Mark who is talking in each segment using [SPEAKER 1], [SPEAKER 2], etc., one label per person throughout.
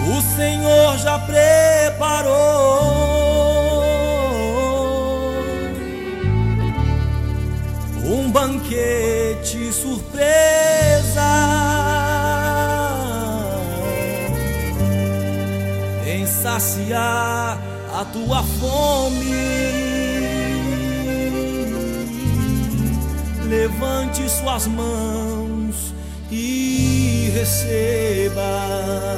[SPEAKER 1] O Senhor já preparou um banquete surpresa em saciar a tua fome. Levante suas mãos e receba.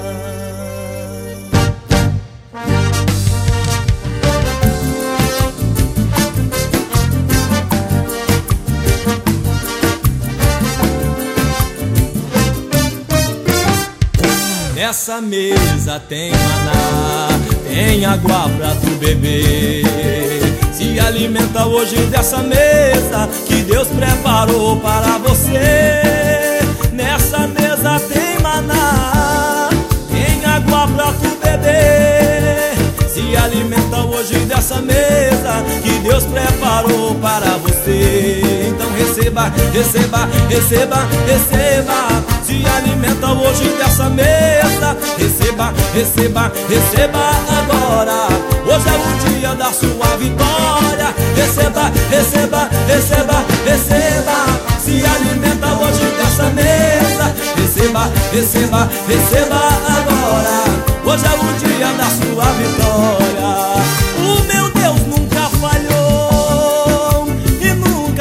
[SPEAKER 1] Nessa mesa tem maná, tem água pra tu beber. Se alimenta hoje dessa mesa que Deus preparou para você. Nessa mesa tem maná, tem água pra tu beber. Se alimenta hoje dessa mesa que Deus preparou para você. Então receba, receba, receba, receba. Se alimenta hoje dessa mesa. Receba, receba, receba agora. Hoje é o dia da sua vitória. Receba, receba, receba, receba. Se alimenta hoje dessa mesa. Receba, receba, receba agora. Hoje é o dia da sua vitória. O meu Deus nunca falhou e nunca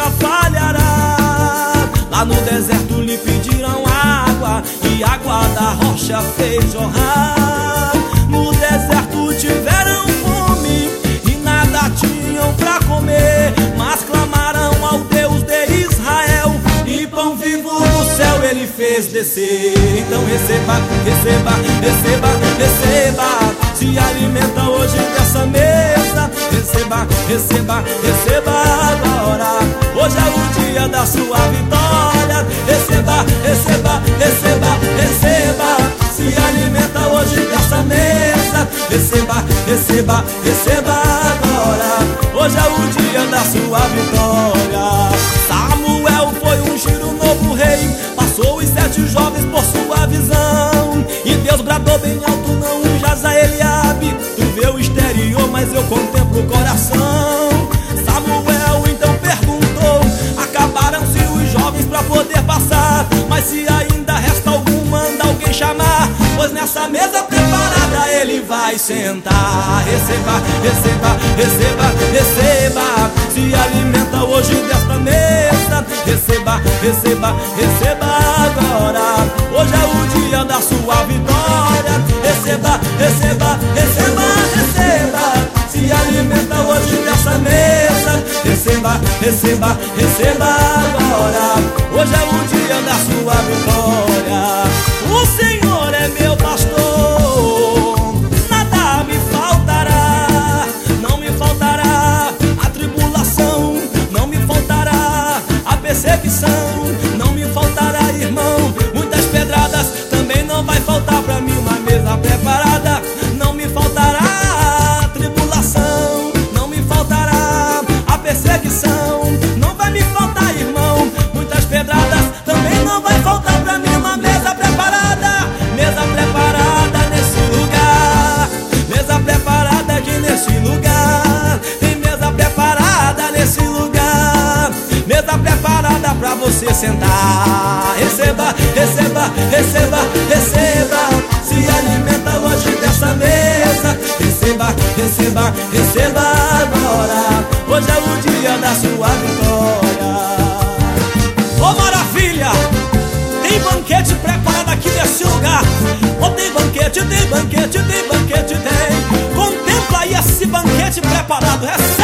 [SPEAKER 1] falhará. Lá no deserto lhe pediram água e água da rocha fez jorrar. No deserto tiveram fome e nada tinham pra comer, mas clamaram ao Deus de Israel e pão vivo do céu ele fez descer. Então receba, receba, receba, receba. Se alimenta hoje dessa mesa. Receba, receba, receba agora. Hoje é o dia da sua vitória. Receba, receba, receba, receba. Se alimenta hoje dessa mesa. Receba, receba, receba agora. Hoje é o dia da sua vitória. Samuel foi ungir o novo rei. Passou os 7 jovens por sua visão. E Deus bradou bem alto: não unjas a Eliabe. Tu vê o exterior, mas eu contemplo o coração. Samuel então perguntou: acabaram-se os jovens pra poder passar, mas se ainda resta algum, manda alguém chamar, pois nessa mesa preparada ele vai sentar. Receba, receba, receba, receba. Se alimenta hoje desta mesa. Receba, receba, receba agora. Hoje é o dia da sua vitória. Receba, receba, receba, receba. Se alimenta hoje dessa mesa. Receba, receba, receba agora. Hoje é o dia da sua vitória. O Senhor é meu pastor, nada me faltará. Não me faltará a tribulação, não me faltará a perseguição, não me faltará, irmão, muitas pedradas. Também não vai faltar pra mim uma mesa preparada. Não me faltará a tribulação, não me faltará a perseguição, não vai me faltar, irmão, muitas pedradas. Também não vai faltar pra mim uma mesa preparada. Mesa preparada nesse lugar, mesa preparada aqui nesse lugar. Tem mesa preparada nesse lugar, mesa preparada pra você sentar. Receba, receba, receba, receba. Se alimenta hoje dessa mesa. Receba, receba, receba agora. Hoje é o dia da sua vitória. Ô maravilha! Tem banquete preparado aqui nesse lugar. Ô tem banquete, tem banquete, tem banquete, tem. Contempla aí esse banquete preparado.